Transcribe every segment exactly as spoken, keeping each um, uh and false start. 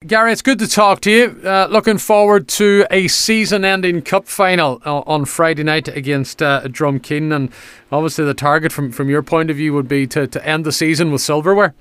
Gary, it's good to talk to you. Uh, looking forward to a season-ending cup final uh, on Friday night against uh, Drumkeen, and obviously the target from, from your point of view would be to, to end the season with silverware.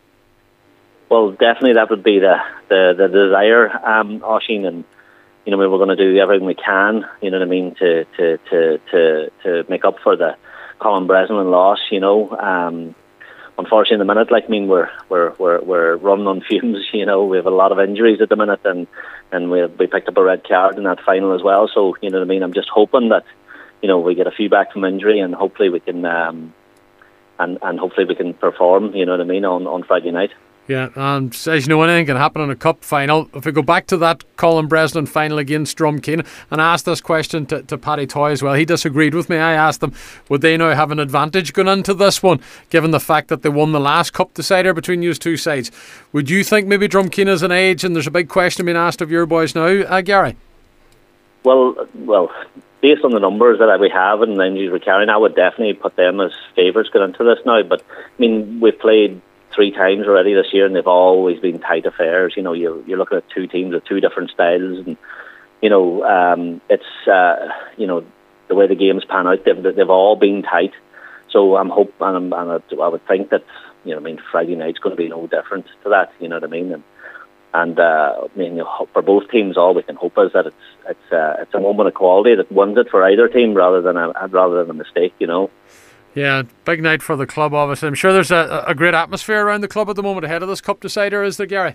Well, definitely that would be the the, the desire, um, Oisín, and you know we we're going to do everything we can. You know what I mean to to to to, to make up for the Colin Breslin loss. You know, um, unfortunately, in the minute, like I mean, we're we're we're we're running on fumes. You know, we have a lot of injuries at the minute, and and we we picked up a red card in that final as well. So you know what I mean. I'm just hoping that you know we get a few back from injury, and hopefully we can um, and and hopefully we can perform. You know what I mean on on Friday night. Yeah, and as you know, anything can happen in a cup final. If we go back to that Colin Breslin final against Drumkeen, and I asked this question to, to Paddy Toy as well, he disagreed with me. I asked them, would they now have an advantage going into this one, given the fact that they won the last cup decider between these two sides? Would you think maybe Drumkeen is an age, and there's a big question being asked of your boys now, uh, Gary? Well, well, based on the numbers that we have and the injuries we're carrying, I would definitely put them as favourites going into this now. But, I mean, we've played three times already this year, and they've always been tight affairs. You know, you're, you're looking at two teams with two different styles, and you know, um, it's uh, you know the way the games pan out. They've they've all been tight. So I'm hope and, I'm, and I would think that you know, I mean, Friday night's going to be no different to that. You know what I mean? And and uh, I mean, you know, for both teams, all we can hope is that it's it's uh, it's a moment of quality that wins it for either team rather than a rather than a mistake. You know. Yeah, big night for the club, obviously. I'm sure there's a, a great atmosphere around the club at the moment ahead of this cup decider, is there, Gary?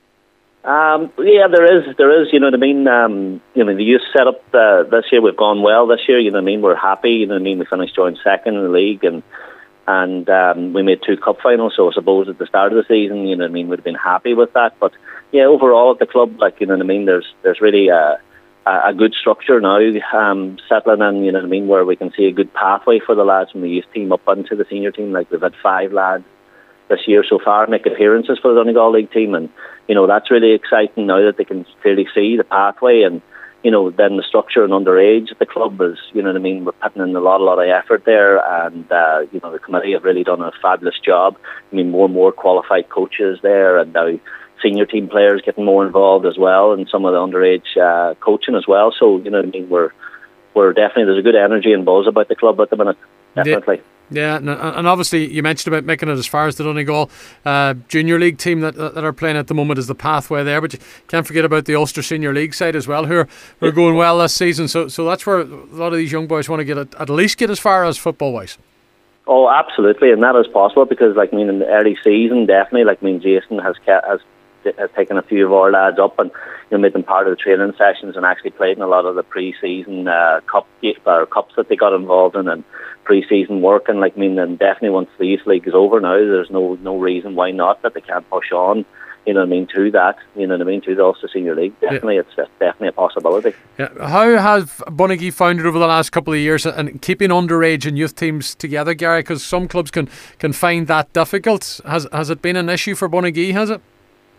Um, yeah, there is. There is. You know what I mean. Um, you know, the youth set up uh, this year. We've gone well this year. You know what I mean. We're happy. You know what I mean. We finished joint second in the league, and and um, we made two cup finals. So I suppose at the start of the season, you know what I mean, we'd have been happy with that. But yeah, overall at the club, like you know what I mean, there's there's really a, a good structure now, um, settling in. You know what I mean, where we can see a good pathway for the lads from the youth team up into the senior team. Like we've had five lads this year so far make appearances for the Donegal League team, and you know that's really exciting now that they can clearly see the pathway. And you know then the structure and underage at the club is, you know what I mean, we're putting in a lot, a lot of effort there, and uh, you know the committee have really done a fabulous job. I mean, more and more qualified coaches there, and now senior team players getting more involved as well, and some of the underage uh, coaching as well. So you know what I mean, we're we're definitely, there's a good energy and buzz about the club at the minute, definitely. Yeah. Yeah, and obviously you mentioned about making it as far as the Donegal uh, Junior League team that that are playing at the moment is the pathway there, but you can't forget about the Ulster Senior League side as well, who are, who are going well this season. So so that's where a lot of these young boys want to get at, at least get as far as football wise. Oh, absolutely, and that is possible because, like, I mean, in the early season, definitely, like, I mean, Jason has kept, has has taken a few of our lads up and you know made them part of the training sessions and actually played in a lot of the pre-season uh, cup or cups that they got involved in and pre-season work. And like I mean, and definitely once the youth league is over now, there's no no reason why not that they can't push on. You know what I mean, to that, you know what I mean, to the Ulster Senior League. Definitely, yeah. it's, it's definitely a possibility. Yeah. How have Bunagee found it over the last couple of years and keeping underage and youth teams together, Gary? Because some clubs can, can find that difficult. Has has it been an issue for Bunagee, has it?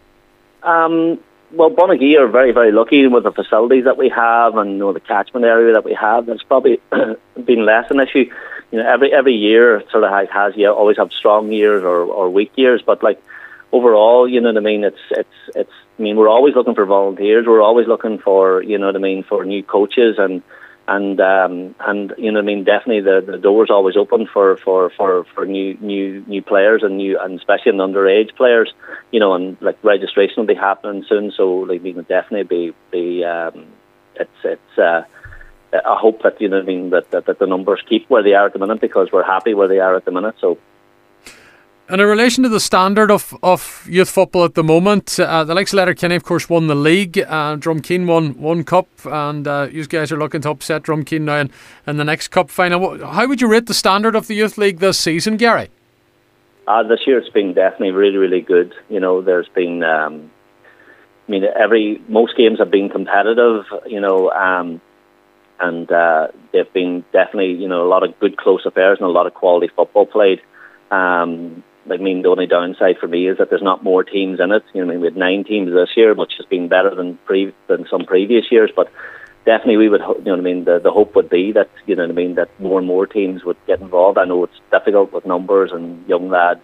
Um, well, Bunagee are very, very lucky with the facilities that we have and you know, the catchment area that we have. There's probably been less an issue. You know, every every year it sort of has, has you always have strong years or, or weak years, but like overall, you know what I mean. It's it's it's. I mean, we're always looking for volunteers. We're always looking for you know what I mean for new coaches and and um, and you know what I mean. Definitely, the, the door's always open for, for, for, for new new new players and new and especially in underage players. You know, and like registration will be happening soon. So like we can definitely be be. Um, it's it's. Uh, I hope that you know what I mean that, that that the numbers keep where they are at the minute because we're happy where they are at the minute. So. And in relation to the standard of, of youth football at the moment, uh, the likes of Letterkenny, of course, won the league. Uh, Drumkeen won one cup, and uh, you guys are looking to upset Drumkeen now in, in the next cup final. How would you rate the standard of the youth league this season, Gary? Uh, this year it's been definitely really, really good. You know, there's been, um, I mean, every most games have been competitive. You know, um, and uh, they've been definitely, you know, a lot of good close affairs and a lot of quality football played. Um, I mean, the only downside for me is that there's not more teams in it. You know, I mean, we had nine teams this year, which has been better than pre- than some previous years. But definitely, we would, you know what I mean. The, the hope would be that you know what I mean that more and more teams would get involved. I know it's difficult with numbers and young lads,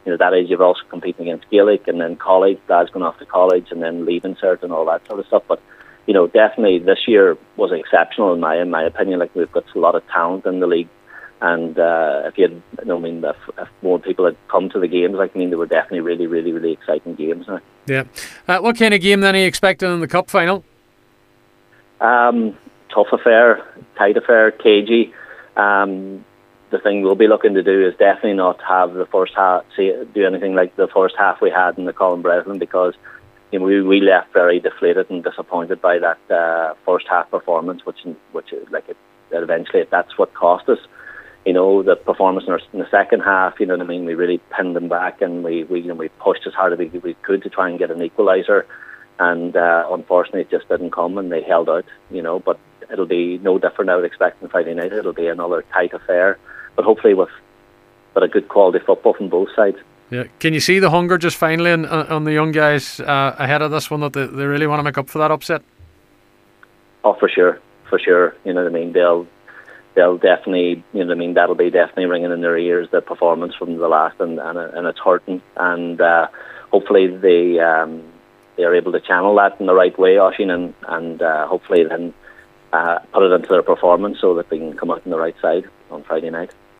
you know, that age you're also competing against Gaelic and then college, lads going off to college and then leaving cert and all that sort of stuff. But, you know, definitely this year was exceptional in my in my opinion. Like, we've got a lot of talent in the league. And uh, if you had, you know, I mean, if, if more people had come to the games, like, I mean, they were definitely really, really, really exciting games now. Yeah. Uh, what kind of game then are you expecting in the cup final? Um, tough affair, tight affair, cagey. Um, the thing we'll be looking to do is definitely not have the first half, see, do anything like the first half we had in the Colin Breslin, because, you know, we, we left very deflated and disappointed by that uh, first half performance, which, which like, it, that eventually that's what cost us. You know, the performance in, our, in the second half, you know what I mean, we really pinned them back, and we, we you know, we pushed as hard as we, we could to try and get an equaliser, and uh, unfortunately it just didn't come, and they held out, you know. But it'll be no different, I would expect, on Friday night. It'll be another tight affair, but hopefully with but a good quality football from both sides. Yeah, can you see the hunger just finally on, on the young guys uh, ahead of this one, that they, they really want to make up for that upset? Oh, for sure, for sure. You know what I mean. They'll they'll definitely, you know what I mean. That'll be definitely ringing in their ears, the performance from the last, and and, and it's hurting. And uh, hopefully they um, they are able to channel that in the right way, Oisín, and and uh, hopefully then uh, put it into their performance so that they can come out on the right side on Friday night.